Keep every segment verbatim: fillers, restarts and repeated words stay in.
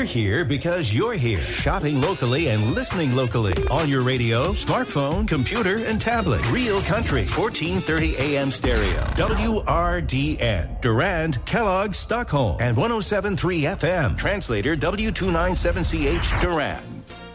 We're here because you're here, shopping locally and listening locally. On your radio, smartphone, computer, and tablet. Real Country, fourteen thirty A M stereo. W R D N. Durand, Kellogg, Stockholm. And one oh seven point three F M. Translator W two ninety-seven C H, Durand.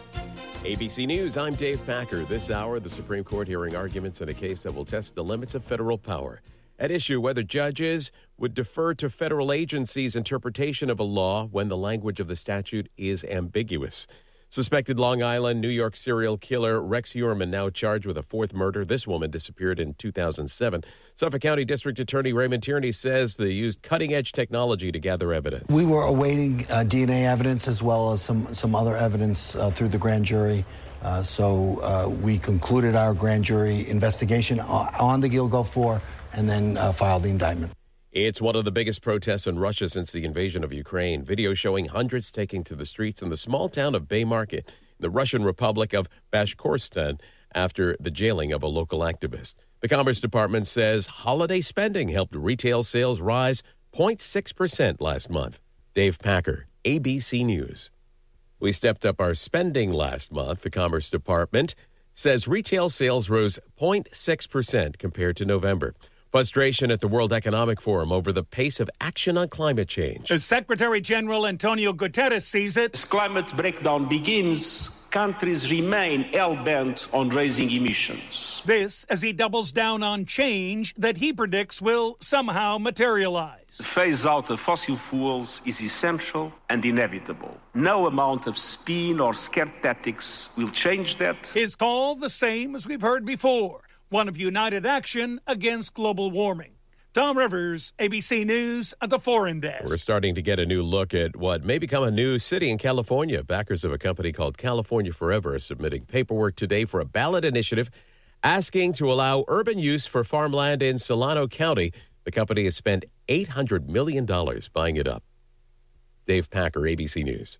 A B C News, I'm Dave Packer. This hour, the Supreme Court hearing arguments in a case that will test the limits of federal power. At issue, whether judges would defer to federal agencies' interpretation of a law when the language of the statute is ambiguous. Suspected Long Island, New York serial killer Rex Heuermann now charged with a fourth murder. This woman disappeared in two thousand seven. Suffolk County District Attorney Raymond Tierney says they used cutting-edge technology to gather evidence. We were awaiting uh, D N A evidence as well as some, some other evidence uh, through the grand jury. Uh, so uh, we concluded our grand jury investigation on the Gilgo Four and then uh, filed the indictment. It's one of the biggest protests in Russia since the invasion of Ukraine. Video showing hundreds taking to the streets in the small town of Bay Market, in the Russian Republic of Bashkortostan, after the jailing of a local activist. The Commerce Department says holiday spending helped retail sales rise zero point six percent last month. Dave Packer, A B C News. We stepped up our spending last month. The Commerce Department says retail sales rose zero point six percent compared to November. Frustration at the World Economic Forum over the pace of action on climate change. As Secretary General Antonio Guterres sees it, as climate breakdown begins, countries remain hell-bent on raising emissions. This as he doubles down on change that he predicts will somehow materialize. The phase out of fossil fuels is essential and inevitable. No amount of spin or scare tactics will change that. His call the same as we've heard before. One of united action against global warming. Tom Rivers, A B C News at the Foreign Desk. We're starting to get a new look at what may become a new city in California. Backers of a company called California Forever are submitting paperwork today for a ballot initiative asking to allow urban use for farmland in Solano County. The company has spent eight hundred million dollars buying it up. Dave Packer, A B C News.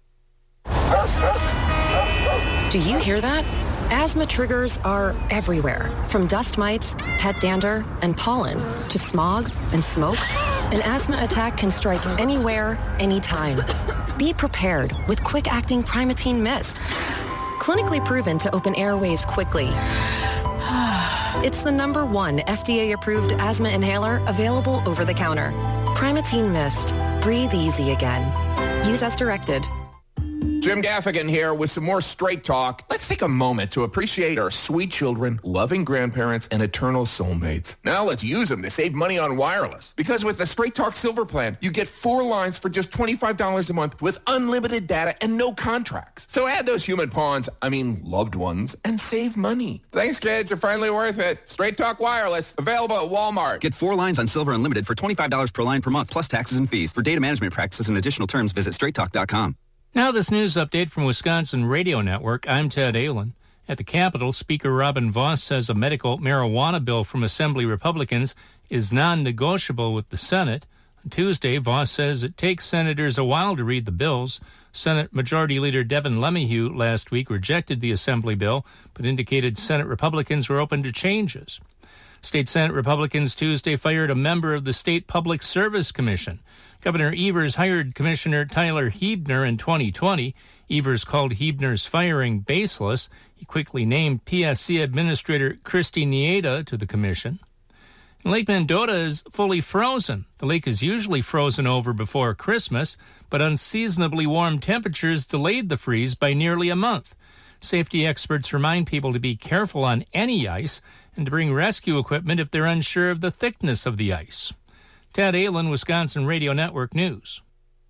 Do you hear that? Asthma triggers are everywhere, from dust mites, pet dander, and pollen, to smog and smoke. An asthma attack can strike anywhere, anytime. Be prepared with quick-acting Primatene Mist. Clinically proven to open airways quickly. It's the number one F D A-approved asthma inhaler available over the counter. Primatene Mist. Breathe easy again. Use as directed. Jim Gaffigan here with some more Straight Talk. Let's take a moment to appreciate our sweet children, loving grandparents, and eternal soulmates. Now let's use them to save money on wireless. Because with the Straight Talk Silver Plan, you get four lines for just twenty-five dollars a month with unlimited data and no contracts. So add those human pawns, I mean loved ones, and save money. Thanks, kids. You're finally worth it. Straight Talk Wireless, available at Walmart. Get four lines on Silver Unlimited for twenty-five dollars per line per month, plus taxes and fees. For data management practices and additional terms, visit straight talk dot com. Now this news update from Wisconsin Radio Network. I'm Ted Allen. At the Capitol, Speaker Robin Vos says a medical marijuana bill from Assembly Republicans is non-negotiable with the Senate. On Tuesday, Vos says it takes senators a while to read the bills. Senate Majority Leader Devin LeMahieu last week rejected the Assembly bill, but indicated Senate Republicans were open to changes. State Senate Republicans Tuesday fired a member of the State Public Service Commission. Governor Evers hired Commissioner Tyler Huebner in twenty twenty. Evers called Huebner's firing baseless. He quickly named P S C Administrator Christy Nieda to the commission. And Lake Mendota is fully frozen. The lake is usually frozen over before Christmas, but unseasonably warm temperatures delayed the freeze by nearly a month. Safety experts remind people to be careful on any ice and to bring rescue equipment if they're unsure of the thickness of the ice. Ted Allen, Wisconsin Radio Network News.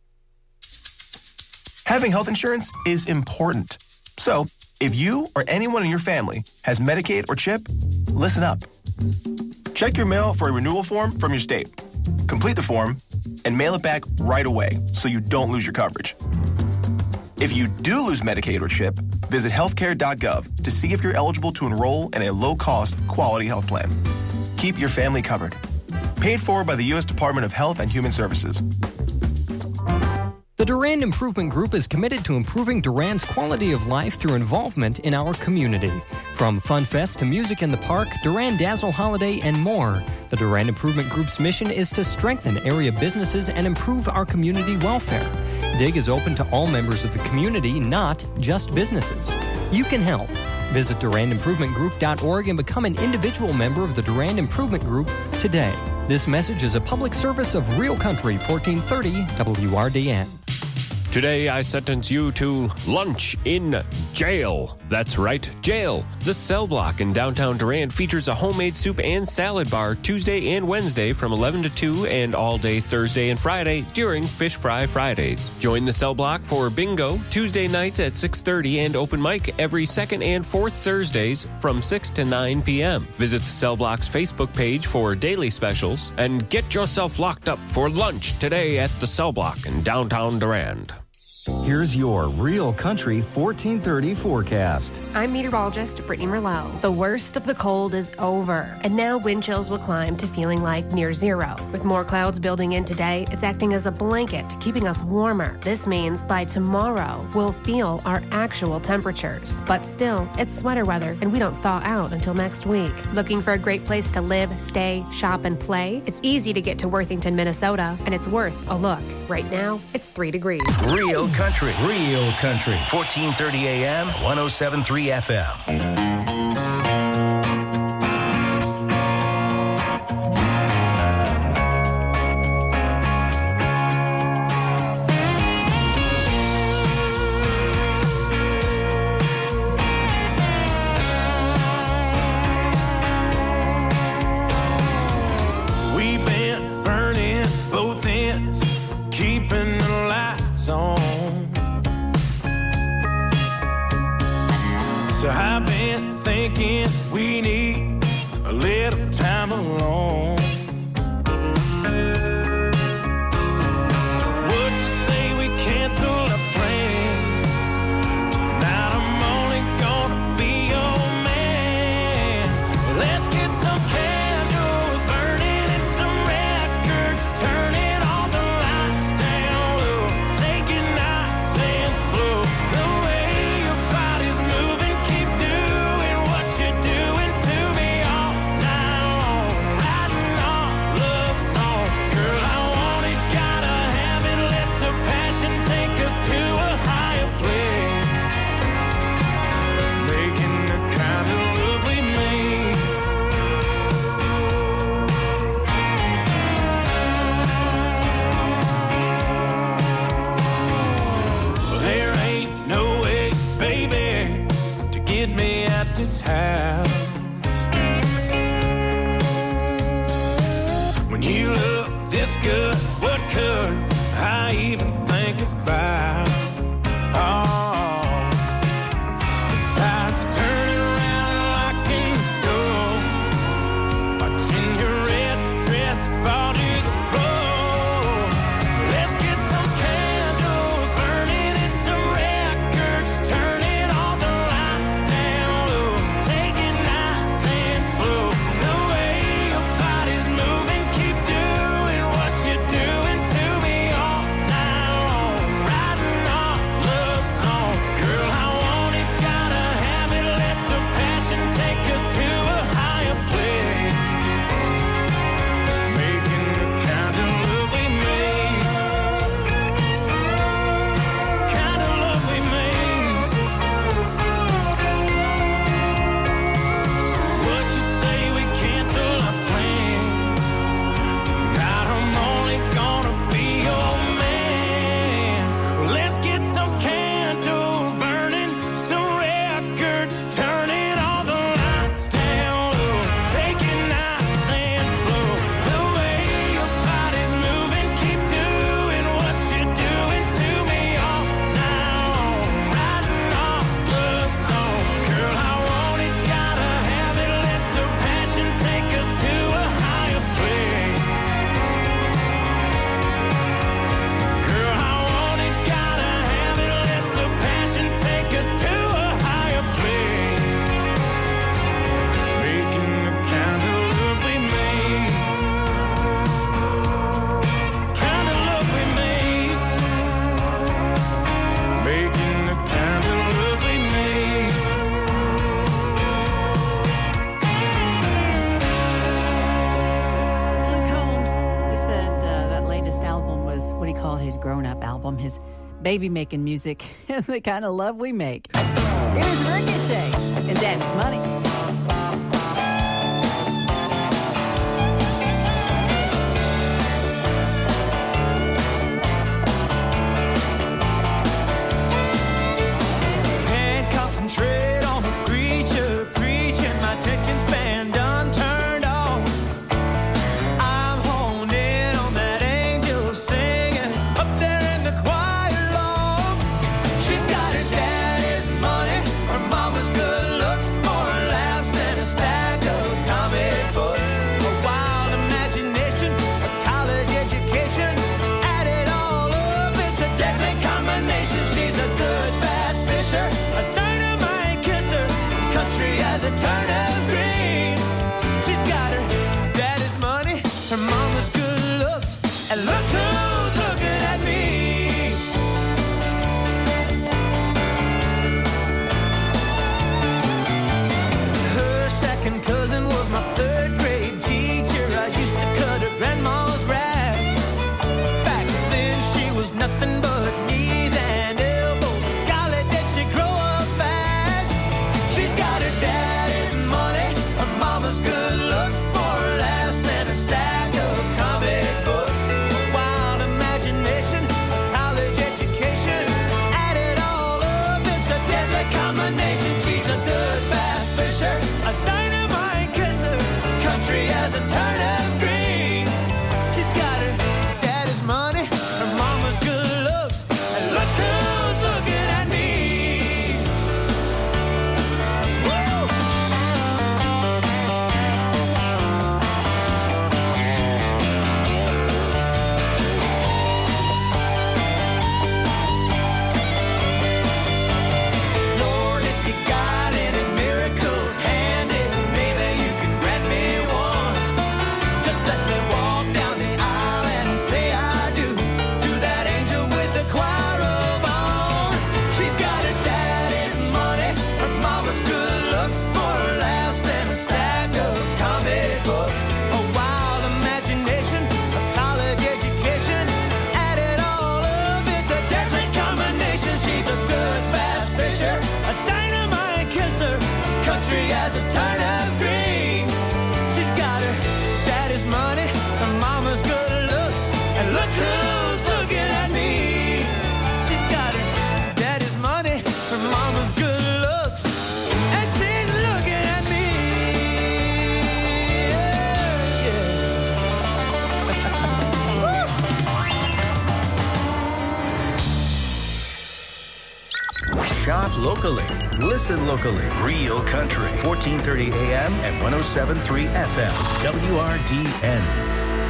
Having health insurance is important. So, if you or anyone in your family has Medicaid or CHIP, listen up. Check your mail for a renewal form from your state. Complete the form and mail it back right away so you don't lose your coverage. If you do lose Medicaid or CHIP, visit healthcare dot gov to see if you're eligible to enroll in a low-cost, quality health plan. Keep your family covered. Paid for by the U S Department of Health and Human Services. The Durand Improvement Group is committed to improving Durand's quality of life through involvement in our community. From Fun Fest to music in the park, Durand Dazzle Holiday, and more, the Durand Improvement Group's mission is to strengthen area businesses and improve our community welfare. DIG is open to all members of the community, not just businesses. You can help. Visit Durand Improvement Group dot org and become an individual member of the Durand Improvement Group today. This message is a public service of Real Country fourteen thirty W R D N. Today, I sentence you to lunch in jail. That's right, jail. The Cell Block in downtown Durand features a homemade soup and salad bar Tuesday and Wednesday from eleven to two and all day Thursday and Friday during Fish Fry Fridays. Join the Cell Block for bingo Tuesday nights at six thirty and open mic every second and fourth Thursdays from six to nine p.m. Visit the Cell Block's Facebook page for daily specials and get yourself locked up for lunch today at the Cell Block in downtown Durand. Here's your Real Country fourteen thirty forecast. I'm meteorologist Brittany Merlot. The worst of the cold is over, and now wind chills will climb to feeling like near zero. With more clouds building in today, it's acting as a blanket, keeping us warmer. This means by tomorrow, we'll feel our actual temperatures. But still, it's sweater weather, and we don't thaw out until next week. Looking for a great place to live, stay, shop, and play? It's easy to get to Worthington, Minnesota, and it's worth a look. Right now, it's three degrees. Real Country, Real Country, fourteen thirty A M, one oh seven point three F M. was, what do you call it, his grown-up album, his baby-making music, the kind of love we make. Here's Ricochet and Daddy's Money. Locally. Listen locally. Real Country. fourteen thirty A M and one oh seven point three F M. W R D N.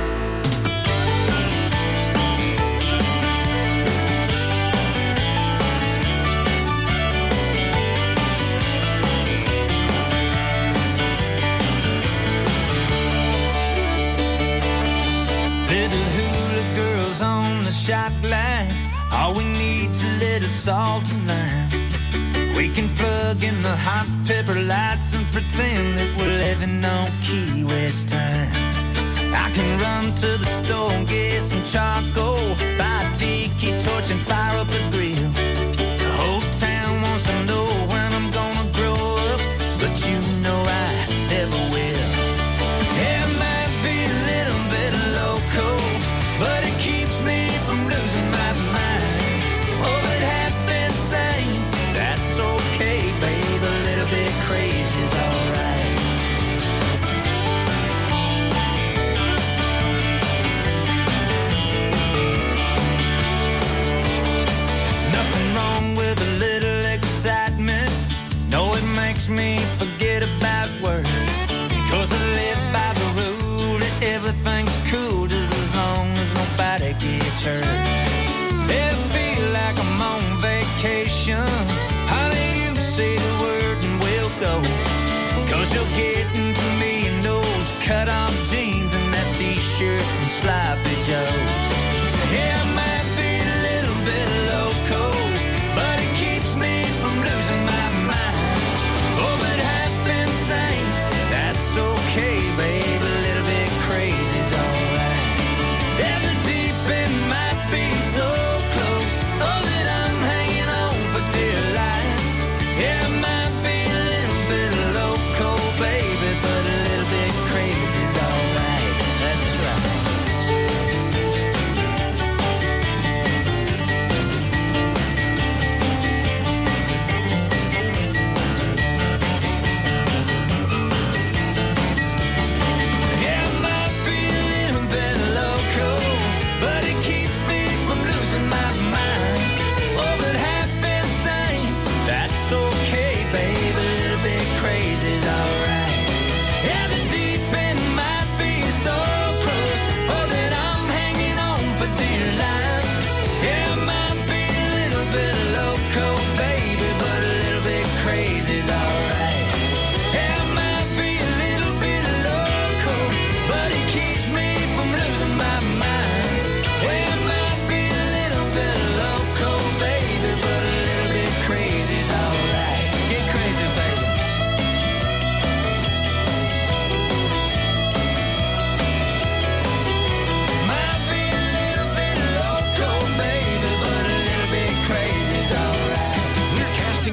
Shot glass, all we need's a little salt and lime. We can plug in the hot pepper lights and pretend that we're living on Key West time. I can run to the store and get some charcoal, buy a tiki torch and fire up a grill. The whole town wants to know when I'm gonna grow up, but you know I never will. Yeah, it might be a little bit loco, but it keeps me from losing my mind. Oh, but half insane, that's okay, babe. A little bit crazy's alright.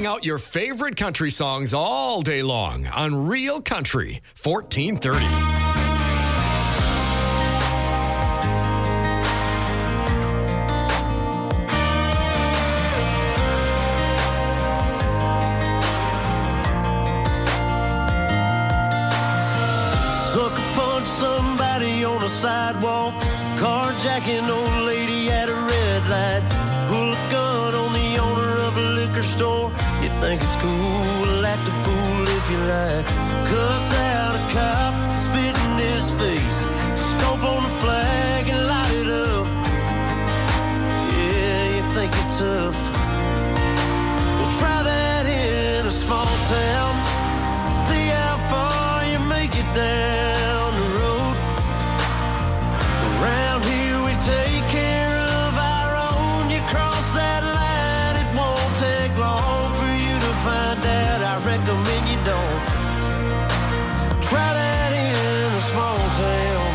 blasting out your favorite country songs all day long on Real Country fourteen thirty. Sucker punch somebody on a sidewalk, carjacking old lady at a red light, pull a gun on the owner of a liquor store. You think it's cool, act a fool if you like, cuss out a cop, spit in his face, stomp on the flag and light it up. Yeah, you think it's tough. Well, try that in a small town, see how far you make it down. Take care of our own. You cross that line, it won't take long for you to find out. I recommend you don't try that in a small town.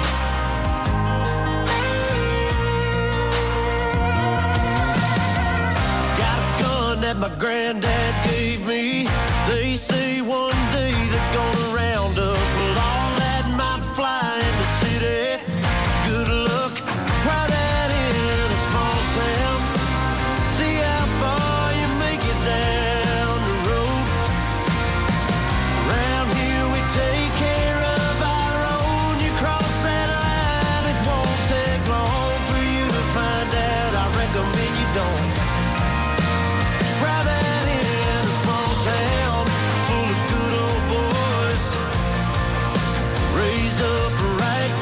Got a gun that my granddad gave me. They say one day they're gonna round up well, all that might fly in the city. Good luck. Try that in a small town. See how far you make it down the road. Around here we take care of our own. You cross that line, it won't take long for you to find out. I recommend you don't. Try that in a small town full of good old boys, raised up right.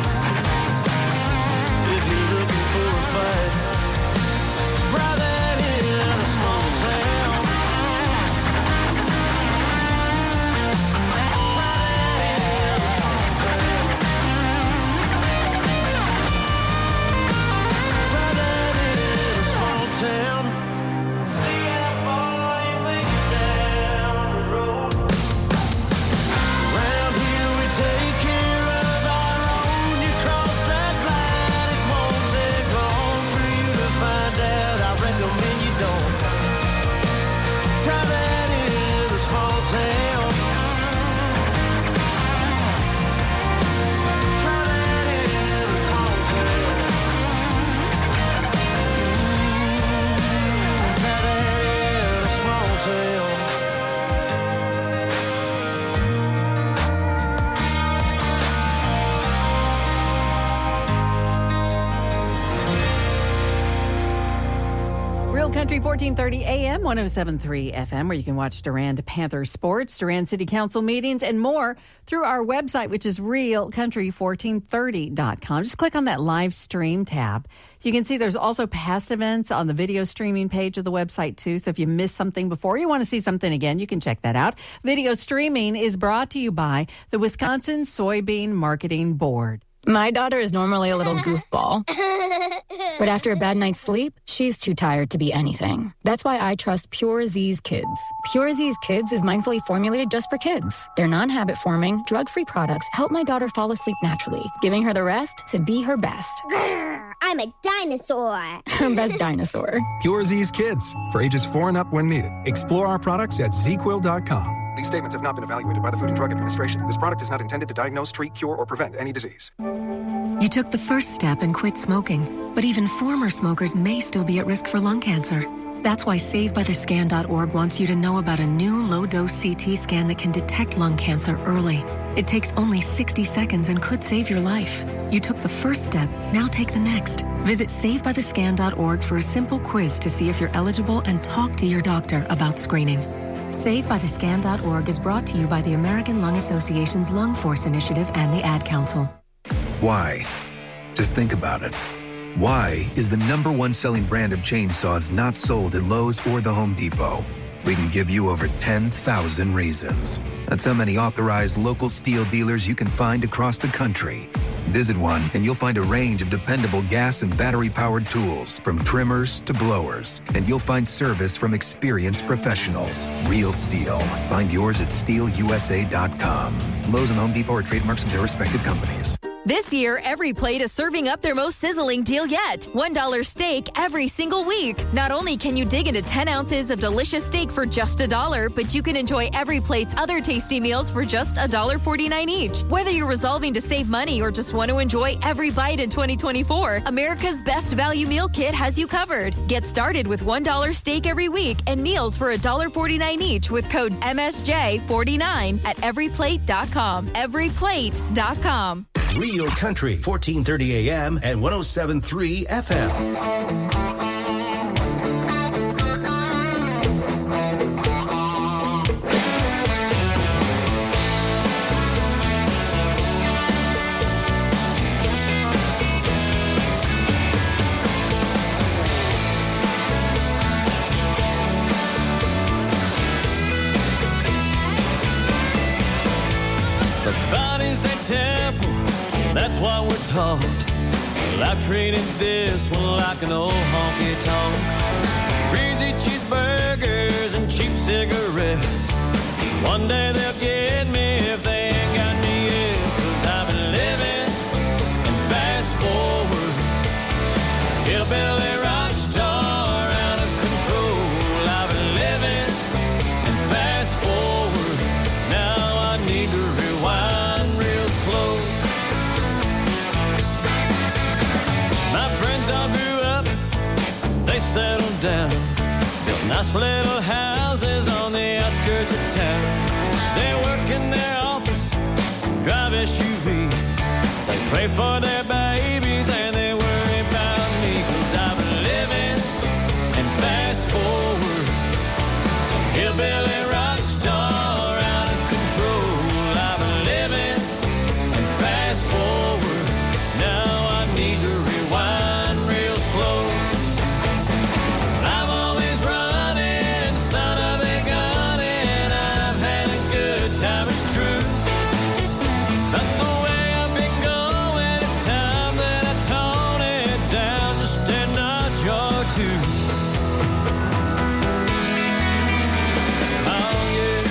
If you're looking for a fight, try that in a small town. Try that in a small town. See how far you make it down the road. Around here we take care of our own. You cross that line, it won't take long for you to find out. I recommend you don't. Try that in a small town. Try that in a small town. Try that in a small town. Real Country fourteen thirty A M, one oh seven point three F M, where you can watch Durand Panther sports, Durand City Council meetings, and more through our website, which is real country fourteen thirty dot com. Just click on that live stream tab. You can see there's also past events on the video streaming page of the website, too. So if you missed something before, you want to see something again, you can check that out. Video streaming is brought to you by the Wisconsin Soybean Marketing Board. My daughter is normally a little goofball, but after a bad night's sleep, she's too tired to be anything. That's why I trust Pure Z's Kids. Pure Z's Kids is mindfully formulated just for kids. Their non-habit forming, drug-free products help my daughter fall asleep naturally, giving her the rest to be her best. I'm a dinosaur. Her best dinosaur. Pure Z's Kids, for ages four and up when needed. Explore our products at z quill dot com. These statements have not been evaluated by the Food and Drug Administration. This product is not intended to diagnose, treat, cure, or prevent any disease. You took the first step and quit smoking, but even former smokers may still be at risk for lung cancer. That's why Save By The Scan dot org wants you to know about a new low-dose C T scan that can detect lung cancer early. It takes only sixty seconds and could save your life. You took the first step, now take the next. Visit Save By The Scan dot org for a simple quiz to see if you're eligible and talk to your doctor about screening. Save By The Scan dot org is brought to you by the American Lung Association's Lung Force Initiative and the Ad Council. Why? Just think about it. Why is the number one selling brand of chainsaws not sold at Lowe's or the Home Depot? We can give you over ten thousand reasons. That's how many authorized local steel dealers you can find across the country. Visit one and you'll find a range of dependable gas and battery-powered tools, from trimmers to blowers. And you'll find service from experienced professionals. Real steel. Find yours at steel u s a dot com. Lowe's and Home Depot are trademarks of their respective companies. This year, Every Plate is serving up their most sizzling deal yet. one dollar steak every single week. Not only can you dig into ten ounces of delicious steak for just a dollar, but you can enjoy Every Plate's other tasty meals for just one dollar and forty-nine cents each. Whether you're resolving to save money or just want to enjoy every bite in twenty twenty-four, America's Best Value Meal Kit has you covered. Get started with one dollar steak every week and meals for one dollar and forty-nine cents each with code M S J forty-nine at every plate dot com. every plate dot com. Real Country, fourteen thirty A M and one oh seven point three F M. Body's a temple, that's what we're taught. Well, I've treated this one like an old honky-tonk. Greasy cheeseburgers and cheap cigarettes. One day they'll get me if they ain't got me yet. Cause I've been living and fast forward. Hillbilly rock star out of control. I've been living and fast forward. Now I need to rewind real slow. My friends all grew up, they settled down, built nice little houses on the outskirts of town. They work in their office, drive S U Vs. They pray for their babies and they worry about me. Cause I've been living and fast forward. Hillbilly rock star out of control. I've been living and fast forward. Now I need to rewind real slow. I'm always running, son of a gun, and I've had a good time, it's true. But the way I've been going, it's time that I tone it down just a notch or two. Oh yeah.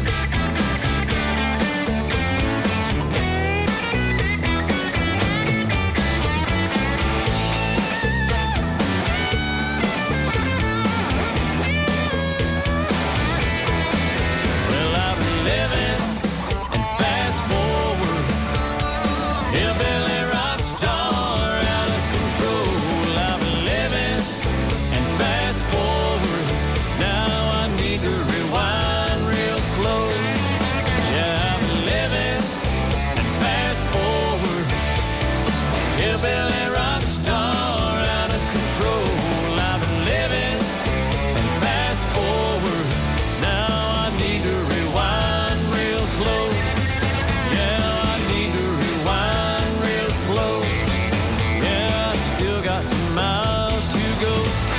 Well, I've been living and fast forward. Hillbilly rock star out of control. I've been living and fast forward. Now I need to rewind real slow. Yeah, I've been living and fast forward. Hillbilly rock star out of control. I've been living and fast forward. Now I need to rewind real slow. Yeah, I need to rewind real slow. Yeah, I still got some miles to go.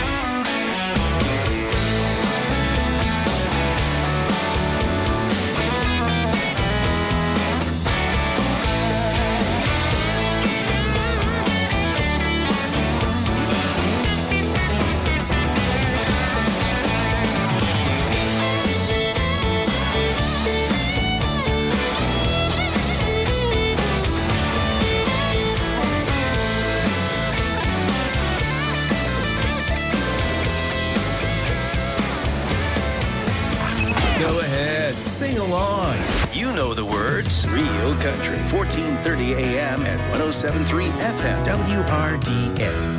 Go ahead, sing along. You know the words. Real Country, fourteen thirty A M and one oh seven point three F M, W R D N.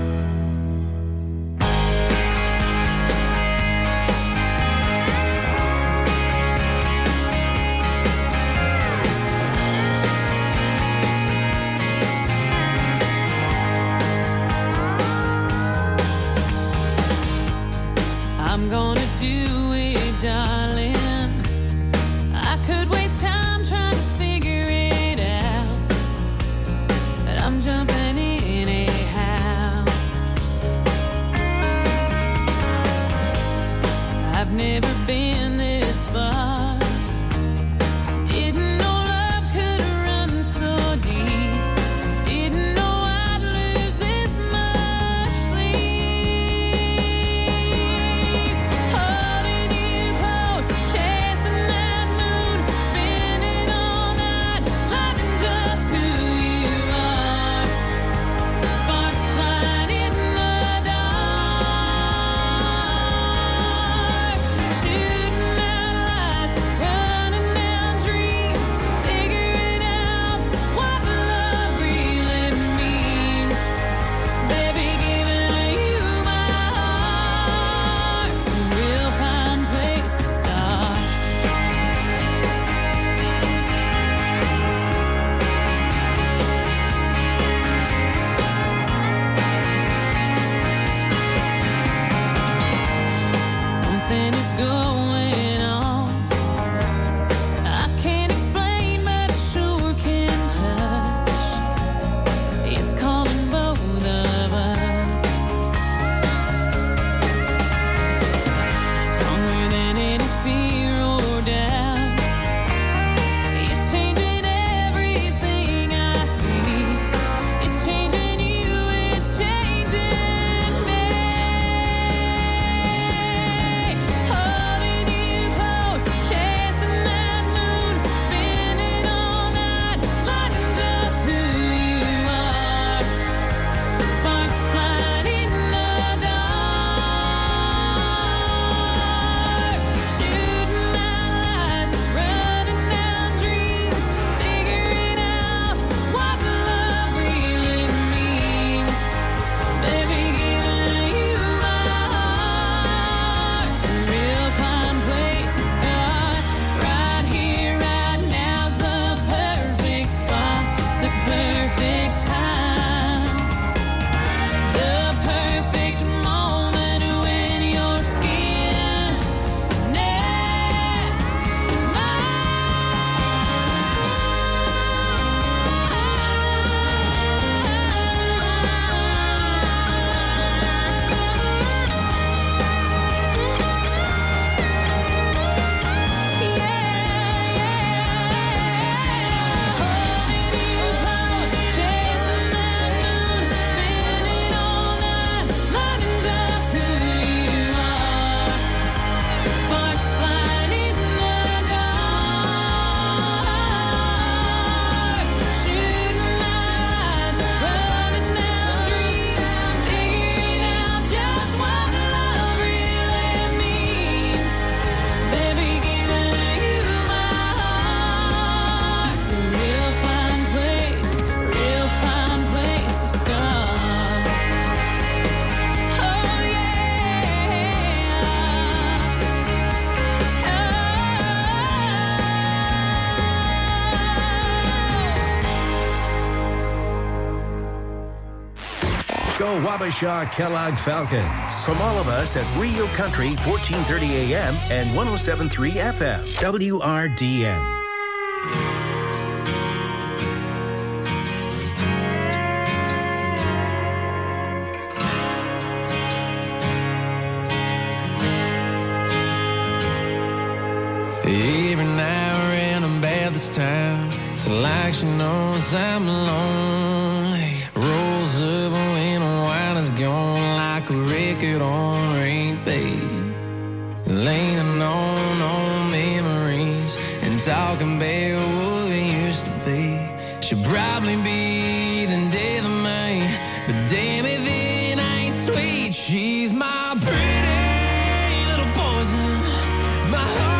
I'm gonna do it, darling. I could waste time trying to figure it out, but I'm jumping in anyhow. Wabasha Kellogg Falcons. From all of us at Rio Country, fourteen thirty A M and one oh seven point three F M, W R D N. Every now and then about this time, it's like she knows I'm lonely. Rolls up when the wine is gone, like a record on repeat. Leaning on, on memories and talking about what we used to be. She'll probably be the death of me, but damn if it ain't sweet. She's my pretty little poison, my heart.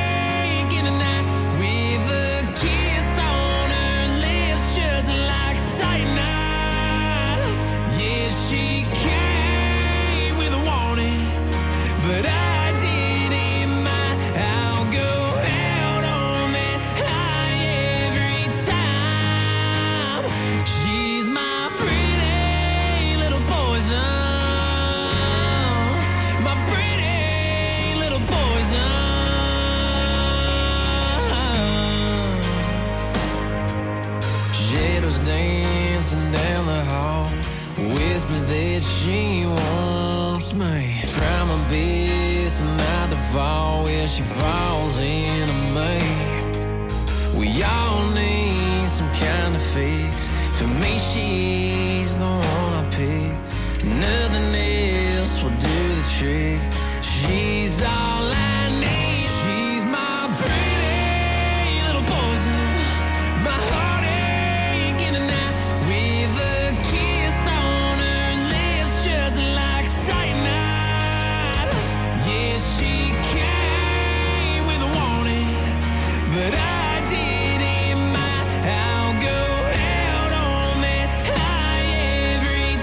She wants me. Try my best not to fall where she falls into me. We all need some kind of fix. For me, she's the one I pick. Nothing else will do the trick. She's all I need. She's my pretty little poison. My heartache in the night with a kiss on her lips, just like cyanide. Yeah, she came with a warning, but I didn't mind. I'll go out on that high every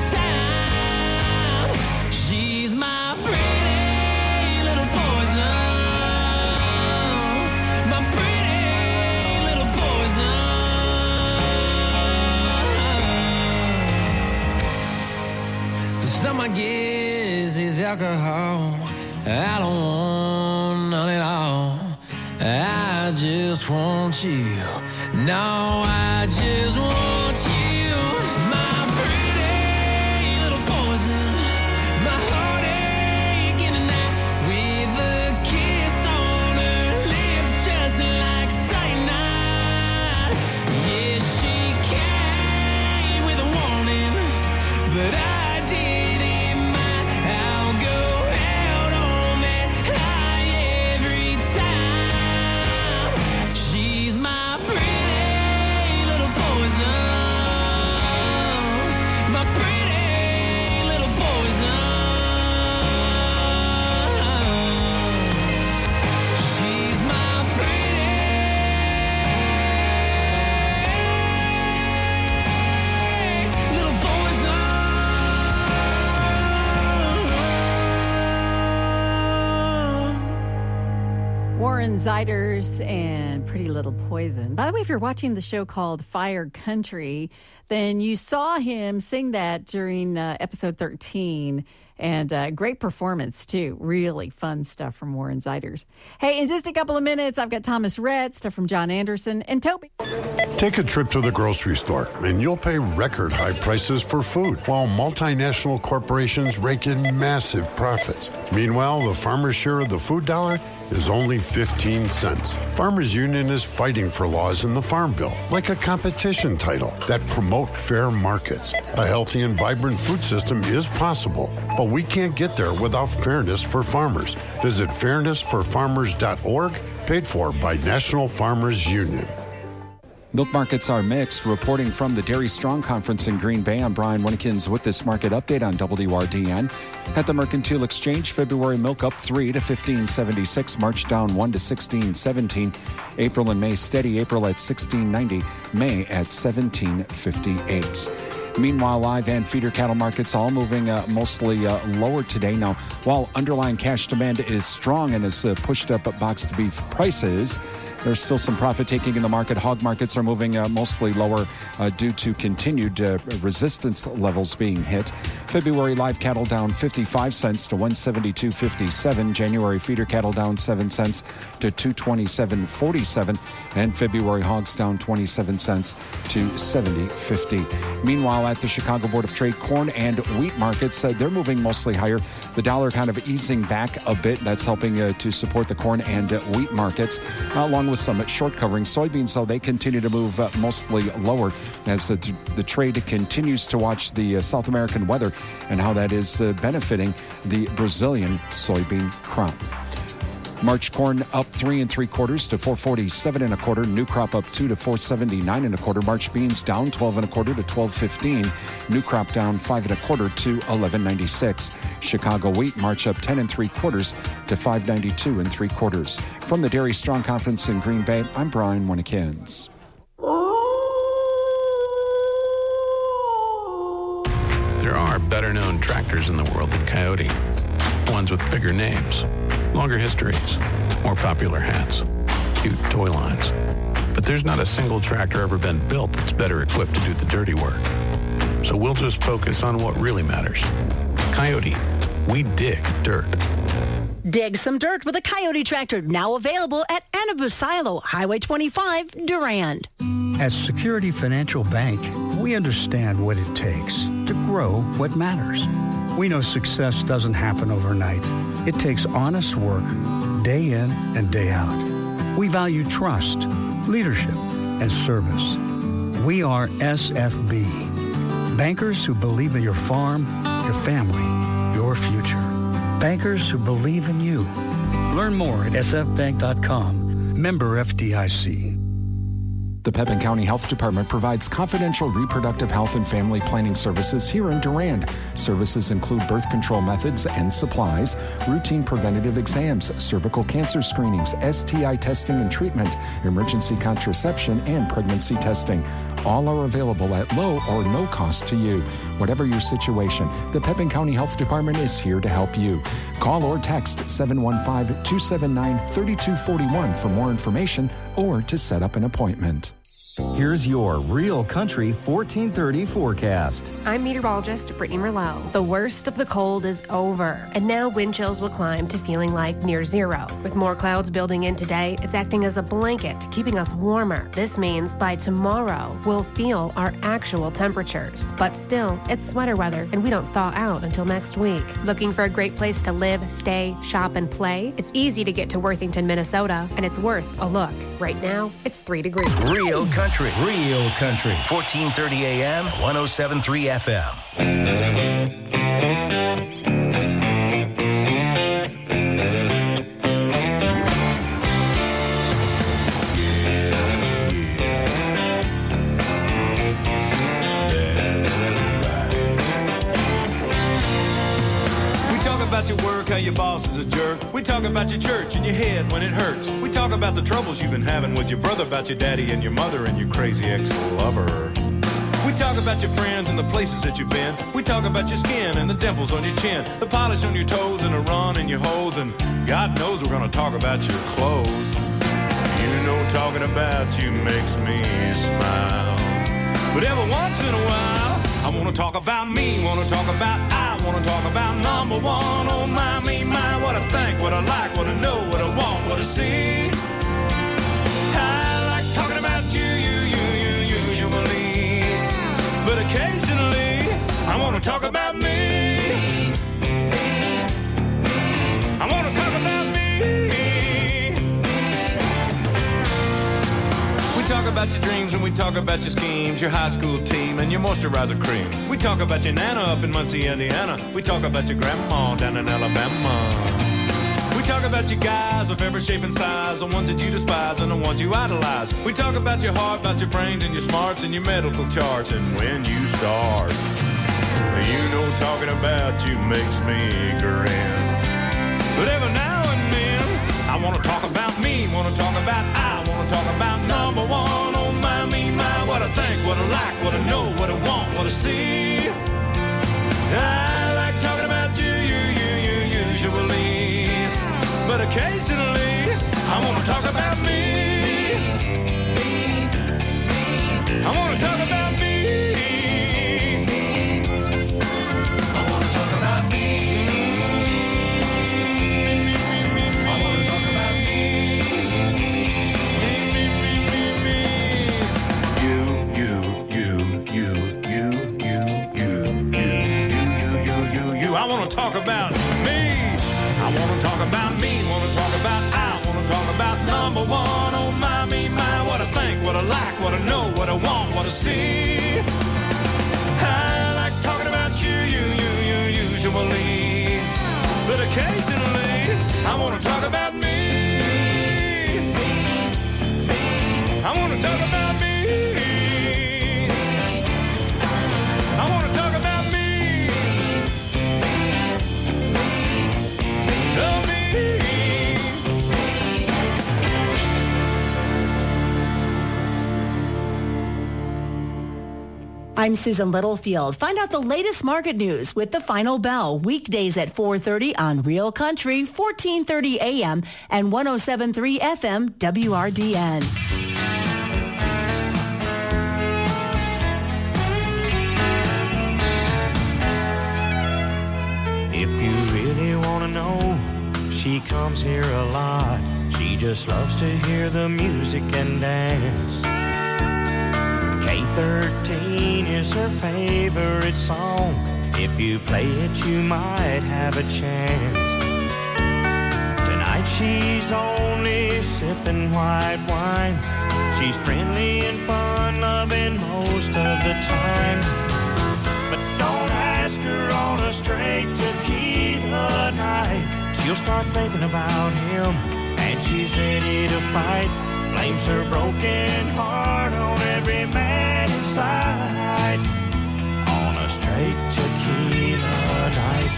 time. She's my pretty little poison. My pretty little poison. For some, I guess, is alcohol. I don't want none at all. I just want you. No, I just want you. My pretty little poison. My heartache in the night with a kiss on her lips, just like cyanide. Yeah, she came with a warning, but I didn't mind. I'll go out on that high every time. She's my pretty little poison. My pretty little poison. She's my pretty little poison. Warren Ziders and Pretty Little Poison. By the way, if you're watching the show called Fire Country, then you saw him sing that during uh, episode thirteen. And uh, great performance, too. Really fun stuff from Warren Ziders. Hey, in just a couple of minutes, I've got Thomas Rhett, stuff from John Anderson, and Toby. Take a trip to the grocery store, and you'll pay record high prices for food, while multinational corporations rake in massive profits. Meanwhile, the farmer's share of the food dollar is only fifteen cents. Farmers Union is fighting for laws in the Farm Bill, like a competition title, that promote fair markets. A healthy and vibrant food system is possible, but we can't get there without fairness for farmers. Visit fairness for farmers dot org, paid for by National Farmers Union. Milk markets are mixed. Reporting from the Dairy Strong Conference in Green Bay, I'm Brian Winnekins with this market update on W R D N. At the Mercantile Exchange, February milk up three to fifteen seventy-six, March down one to sixteen seventeen, April and May steady, April at sixteen ninety, May at seventeen fifty-eight. Meanwhile, live and feeder cattle markets all moving uh, mostly uh, lower today. Now, while underlying cash demand is strong and has uh, pushed up box to beef prices, There's still some profit taking in the market. Hog markets are moving uh, mostly lower uh, due to continued uh, resistance levels being hit. February live cattle down fifty-five cents to one seventy-two fifty-seven. January feeder cattle down seven cents to two twenty-seven forty-seven. And February hogs down twenty-seven cents to seventy fifty. Meanwhile, at the Chicago Board of Trade, corn and wheat markets, uh, they're moving mostly higher. The dollar kind of easing back a bit. That's helping uh, to support the corn and uh, wheat markets, uh, along with some short covering. Soybeans, though, they continue to move uh, mostly lower as the, the trade continues to watch the uh, South American weather and how that is uh, benefiting the Brazilian soybean crop. March corn up three and three quarters to four forty-seven and a quarter. New crop up two to four seventy-nine and a quarter. March beans down twelve and a quarter to twelve fifteen. New crop down five and a quarter to eleven ninety-six. Chicago wheat March up ten and three quarters to five ninety-two and three quarters. From the Dairy Strong Conference in Green Bay, I'm Brian Winnikins. There are better-known tractors in the world than Coyote. Ones with bigger names, longer histories, more popular hats, cute toy lines. But there's not a single tractor ever been built that's better equipped to do the dirty work. So we'll just focus on what really matters. Coyote, we dig dirt. Dig some dirt with a Coyote tractor, now available at Anabu Silo, Highway twenty-five, Durand. As Security Financial Bank, we understand what it takes to grow what matters. We know success doesn't happen overnight. It takes honest work, day in and day out. We value trust, leadership, and service. We are S F B, bankers who believe in your farm, your family, your future. Bankers who believe in you. Learn more at s f bank dot com. Member F D I C. The Pepin County Health Department provides confidential reproductive health and family planning services here in Durand. Services include birth control methods and supplies, routine preventative exams, cervical cancer screenings, S T I testing and treatment, emergency contraception, and pregnancy testing. All are available at low or no cost to you. Whatever your situation, the Pepin County Health Department is here to help you. Call or text seven one five, two seven nine, three two four one for more information or to set up an appointment. Here's your Real Country fourteen thirty forecast. I'm meteorologist Brittany Merlot. The worst of the cold is over, and now wind chills will climb to feeling like near zero. With more clouds building in today, it's acting as a blanket, keeping us warmer. This means by tomorrow, we'll feel our actual temperatures. But still, it's sweater weather, and we don't thaw out until next week. Looking for a great place to live, stay, shop, and play? It's easy to get to Worthington, Minnesota, and it's worth a look. Right now, it's three degrees. Real Country, Real Country, fourteen thirty A M, one oh seven point three F M. About your work, how your boss is a jerk. We talk about your church and your head when it hurts. We talk about the troubles you've been having with your brother, about your daddy and your mother and your crazy ex-lover. We talk about your friends and the places that you've been. We talk about your skin and the dimples on your chin, the polish on your toes and the run in your hose. And God knows we're gonna talk about your clothes. You know talking about you makes me smile. But every once in a while, I wanna talk about me, wanna talk about I, wanna talk about number one. Oh my, me, my, what I think, what I like, what I know, what I want, what I see. I like talking about you, you, you, you, usually. But occasionally, I wanna talk about me. I wanna talk about me. We talk about your dreams and we talk about your schemes, your high school team and your moisturizer cream. We talk about your nana up in Muncie, Indiana. We talk about your grandma down in Alabama. We talk about your guys of every shape and size, the ones that you despise and the ones you idolize. We talk about your heart, about your brains and your smarts and your medical charts and when you start. You know talking about you makes me grin. But every now and then, I want to talk about me, want to talk about I, want to talk about number one. Oh my, me, my, what I think, what I like, what I know, what I want, what I see. I like talking about you, you, you, you, usually. But occasionally, I want to talk about me. want to talk about me. I want to talk about me, want to talk about I want to talk about number one. Oh my, me, my, what I think, what I like, what I know, what I want, what I see. I like talking about you, you, you, you, usually. But occasionally, I want to talk about me. I want to talk about me. I want to talk about me. Oh, me. I'm Susan Littlefield. Find out the latest market news with the Final Bell weekdays at four thirty on Real Country, fourteen thirty A M and one oh seven point three F M W R D N. If you really want to know, she comes here a lot. She just loves to hear the music and dance. K thirteen is her favorite song. If you play it, you might have a chance. Tonight she's only sipping white wine. She's friendly and fun-loving most of the time. But don't ask her on a straight tequila night. She'll start thinking about him, and she's ready to fight. Blames her broken heart on every man inside. On a straight tequila night.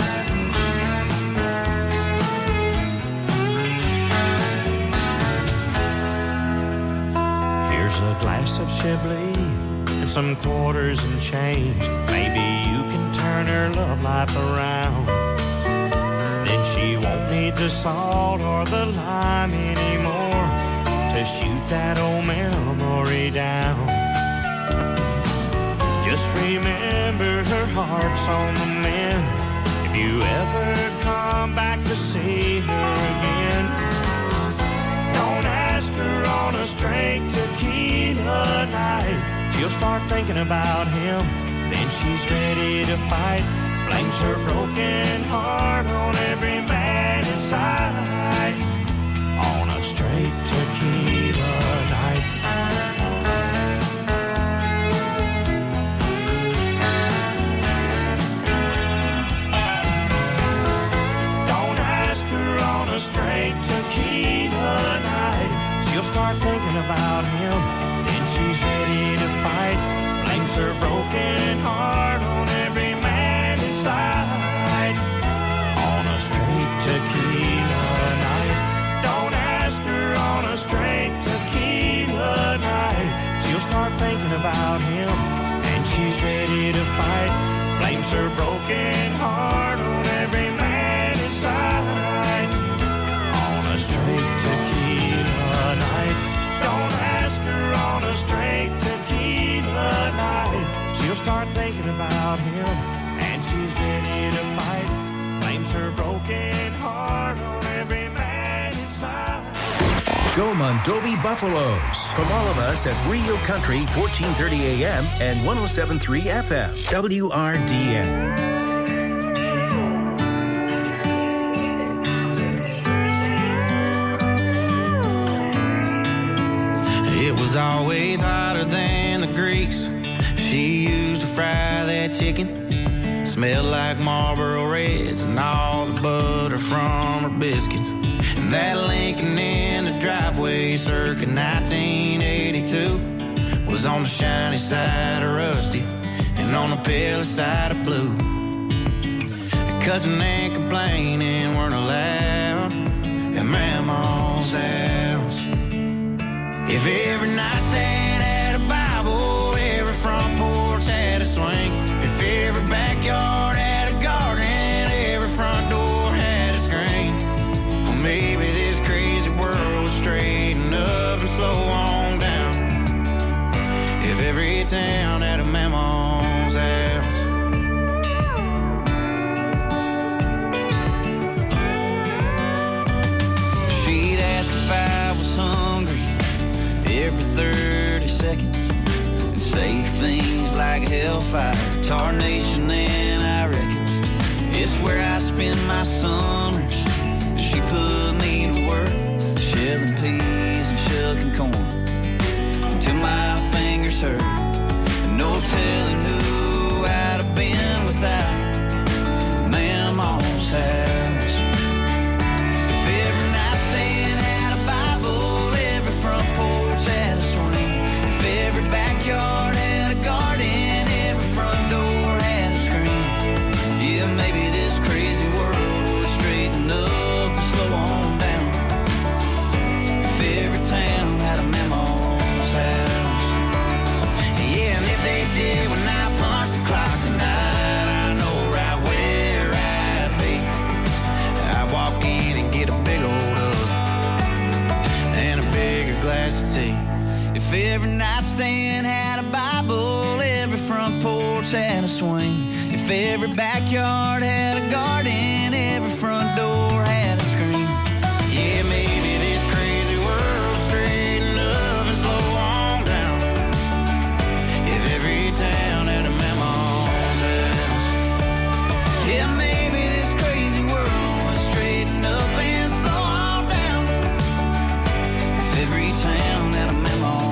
Here's a glass of Chablis and some quarters and change. Maybe you can turn her love life around. Then she won't need the salt or the lime anymore to shoot that old memory down. Just remember her heart's on the mend. If you ever come back to see her again, don't ask her on a straight tequila night. She'll start thinking about him, then she's ready to fight. Blames her broken heart on every man inside. On a straight tequila night. Don't ask her on a straight tequila night. She'll start thinking about him, then she's ready to fight. Blames her broken heart on every man inside. On a straight tequila night. Don't ask her on a straight tequila night. She'll start thinking about him, and she's ready to fight. Blames her broken heart on every man inside. On a straight tequila night. Don't ask her on a straight tequila night. She'll start thinking about him, and she's ready to fight. Blames her broken heart on every man inside. Go Mondovi Buffaloes. From all of us at Real Country, fourteen thirty A M and one oh seven point three F M, W R D N. It was always hotter than the grease she used to fry that chicken. Smelled like Marlboro Reds and all the butter from her biscuits. And that Lincoln in the driveway circa nineteen eighty-two was on the shiny side of rusty and on the pale side of blue. Cussing and complaining weren't allowed at Mama's house. If every nightstand had a Bible, every front porch had a swing. If every backyard had a garden, every front door had a screen. Well, maybe this crazy world would straighten up and slow on down. If every town had a Mama's house. She'd ask if I was hungry every thirty seconds and say things like hellfire, tarnation, and I reckons it's spend my summers. She put me to work, shelling peas and shucking corn, until my fingers hurt. And no telling who I'd have been without Mama's house. If every nightstand had a Bible, every front porch had a swing, if every backyard had a garden, every front door had a screen, yeah, maybe this crazy world would straighten up and slow on down. If every town had a Mama's house, yeah, and if they did when I punch the clock tonight, I know right where I'd be. I'd walk in and get a big old hug and a bigger glass of tea. If every nightstand had a Bible, every front porch had a swing, if every backyard had a garden, every front door had a screen, yeah, maybe this crazy world straighten up and slow on down. If every town had a Mama's house, yeah, maybe this crazy world would straighten up and slow on down. If every town had a Mama's house.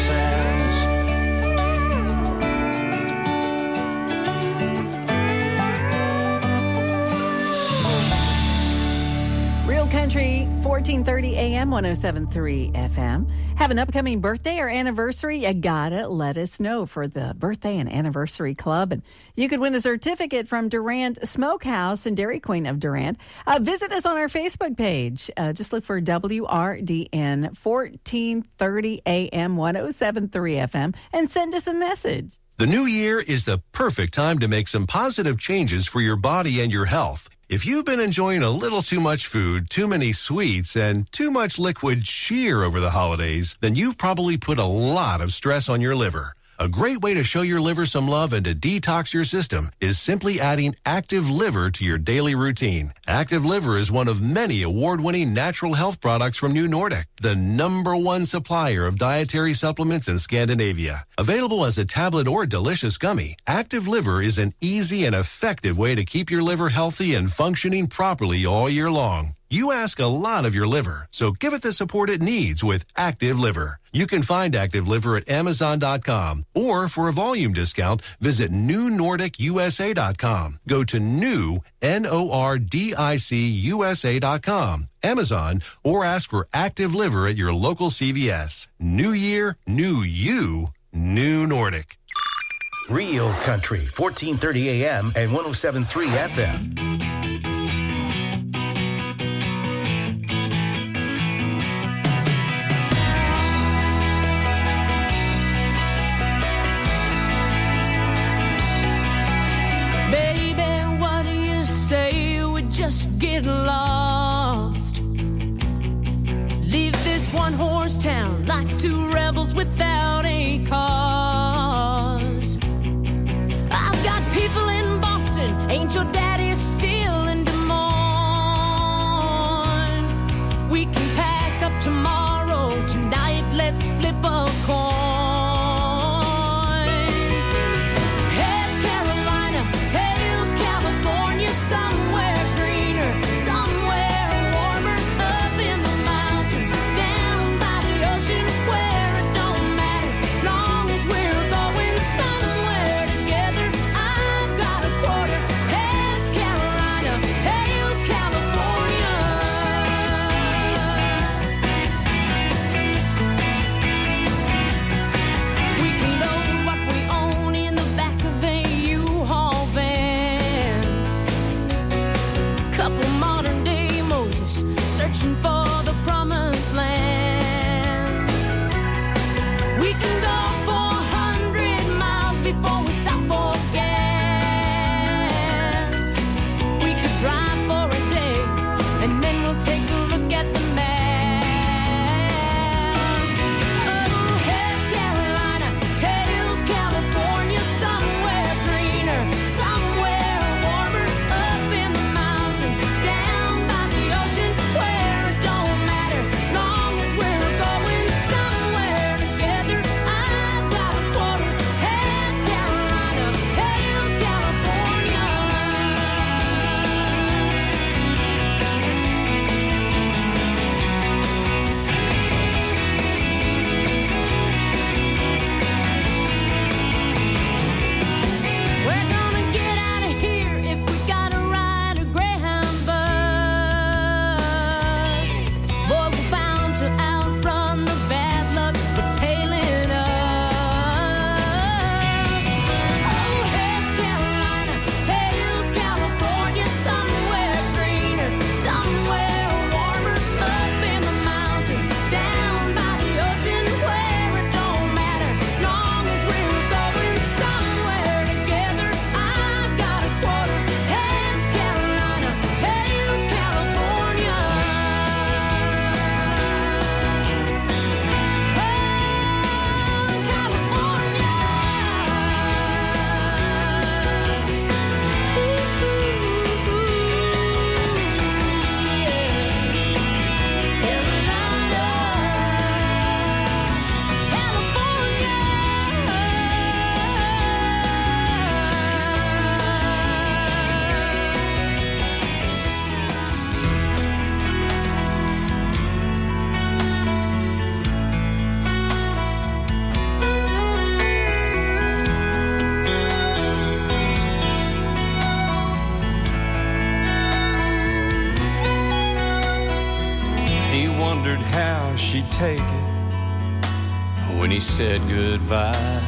Real Country, fourteen thirty A M, one oh seven point three F M. Have an upcoming birthday or anniversary? You gotta let us know for the Birthday and Anniversary Club. And you could win a certificate from Durant Smokehouse and Dairy Queen of Durant. Uh, visit us on our Facebook page. Uh, just look for W R D N, fourteen thirty A M, one oh seven point three F M, and send us a message. The new year is the perfect time to make some positive changes for your body and your health. If you've been enjoying a little too much food, too many sweets, and too much liquid cheer over the holidays, then you've probably put a lot of stress on your liver. A great way to show your liver some love and to detox your system is simply adding Active Liver to your daily routine. Active Liver is one of many award-winning natural health products from New Nordic, the number one supplier of dietary supplements in Scandinavia. Available as a tablet or delicious gummy, Active Liver is an easy and effective way to keep your liver healthy and functioning properly all year long. You ask a lot of your liver, so give it the support it needs with Active Liver. You can find Active Liver at Amazon dot com, or for a volume discount, visit New Nordic U S A dot com. Go to new, N O R D I C U S A dot com, Amazon, or ask for Active Liver at your local C V S. New year, new you, New Nordic. Real Country, fourteen thirty A M and one oh seven point three F M. Just get lost. Leave this one horse town like two rebels without a cause. I've got people in Boston, ain't your daddy still in Des Moines? We can pack up tomorrow, tonight let's flip a coin. Heads Carolina, tails California, somewhere somewhere warmer up in the mountains, down by the ocean where wondered how she'd take it when he said goodbye.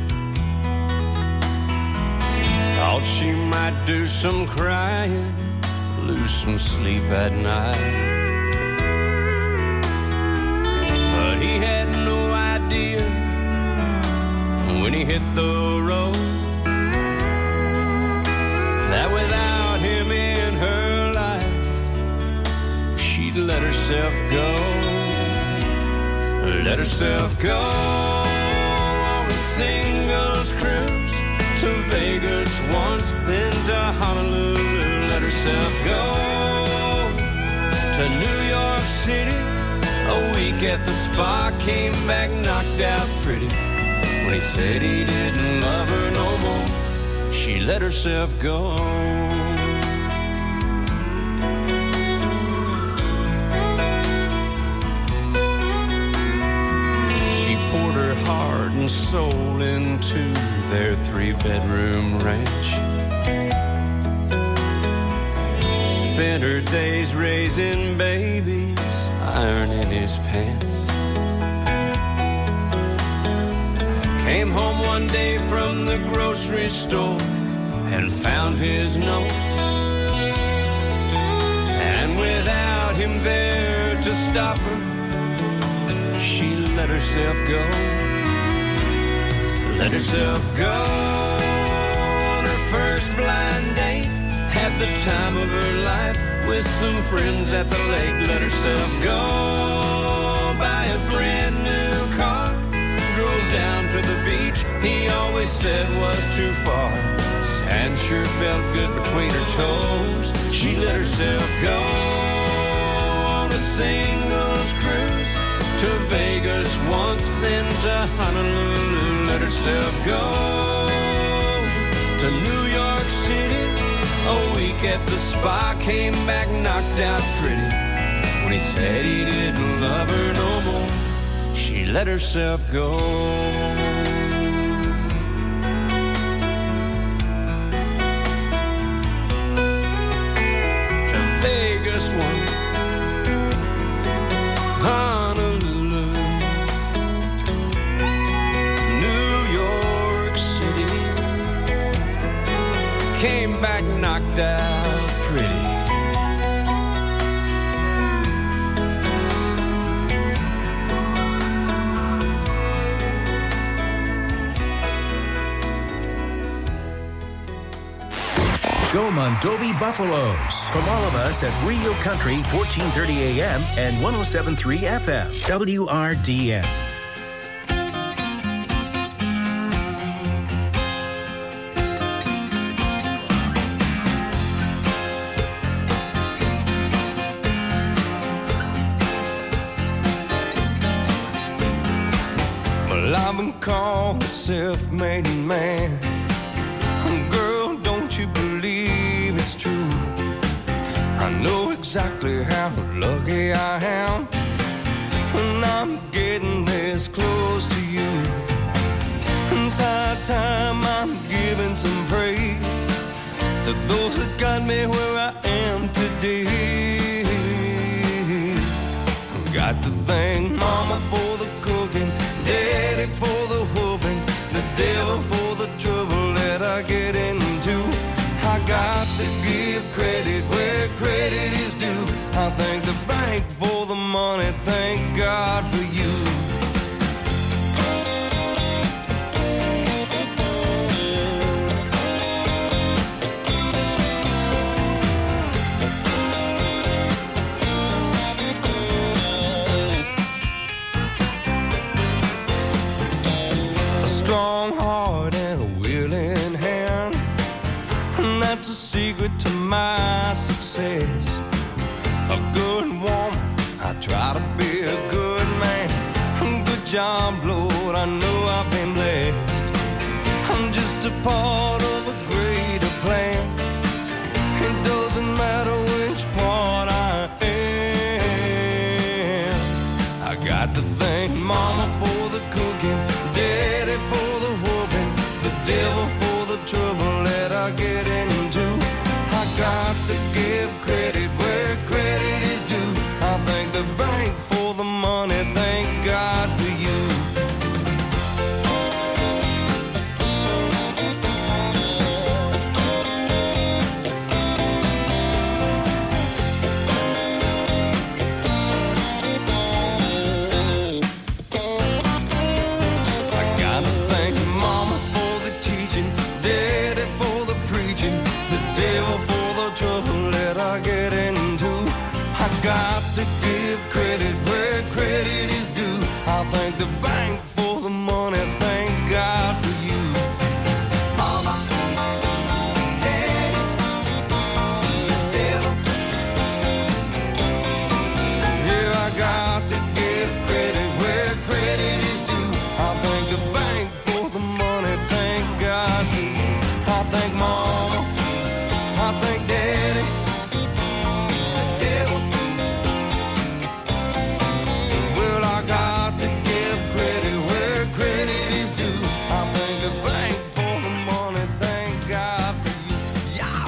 Thought she might do some crying, lose some sleep at night. But he had no idea when he hit the road that without him in her life, she'd let herself go. Let herself go on a singles cruise to Vegas once, then to Honolulu. Let herself go to New York City. A week at the spa, came back knocked out pretty. When he said he didn't love her no more, she let herself go. Poured her heart and soul into their three-bedroom ranch. Spent her days raising babies, ironing his pants. Came home one day from the grocery store and found his note. And without him there to stop her, she let herself go. Let herself go on her first blind date. Had the time of her life with some friends at the lake. Let herself go buy a brand new car. Drove down to the beach he always said was too far. Sand sure felt good between her toes. She let herself go on a singles cruise to Vegas once, then to Honolulu. Let herself go to New York City. A week at the spa, came back knocked out pretty. When he said he didn't love her no more, she let herself go. To Vegas once, Honolulu, New York City. Came back knocked out pretty. Go Mondovi Buffaloes. From all of us at Real Country, fourteen thirty A M and one oh seven point three F M, W R D N. Well, I've been called a self-made man. Girl, don't you believe it's true? I know exactly how lucky I am when I'm getting this close to you. It's high time I'm giving some praise to those that got me where I am today. Got to thank Mama for the cooking, Daddy for the whooping, the devil for the trouble that I get into. I got to give credit where credit is due. I thank the bank for the money, thank God for you. A strong heart and a willing hand, and that's a secret to my success. A good woman, I try to be a good man. Good job, Lord, I know I've been blessed. I'm just a part of a greater plan. It doesn't matter which part I am. I got to thank Mama for the cooking, Daddy for the whooping, the devil for the trouble that I get into. Got to give credit where credit is due. I thank the bank for trouble that I get into. I got to give credit where credit is due. I thank the bank for the money, thank God for you. Mama, Daddy, the devil. Yeah, I got to give credit where credit is due. I thank the bank for the money, thank God for you. I thank Mama, I thank Daddy, the devil. Well, I got to give credit where credit is due. I thank the bank for the money, thank God for you. Yow!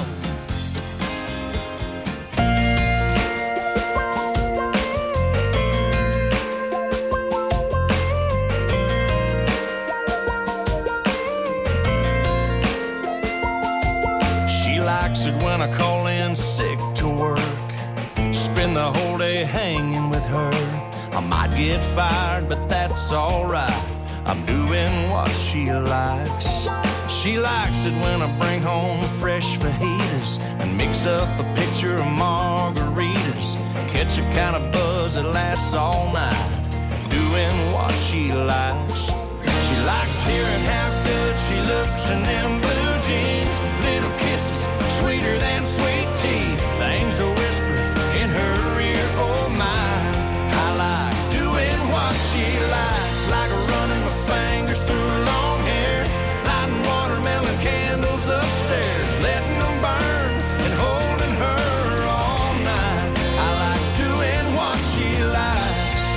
She likes it when I call in sick to work. Spend the whole day hanging with her. I might get fired, but that's alright. I'm doing what she likes. She likes it when I bring home fresh fajitas and mix up a pitcher of margaritas. Catch a kind of buzz that lasts all night. Doing what she likes. She likes hearing how good she looks in them blue jeans. Little kisses, sweeter than sweet tea. Things are whispered in her ear, oh my. I like doing what she likes, like running my fingers through her long hair, lighting watermelon candles upstairs, letting them burn and holding her all night. I like doing what she likes.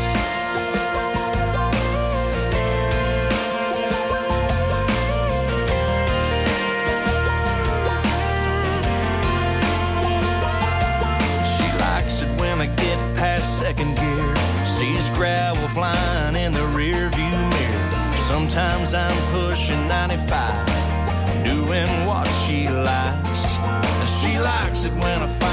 She likes it when I get past second gear, sees gravel flying in the rear view mirror. Sometimes I'm pushing ninety-five, doing what she likes. And she likes it when I find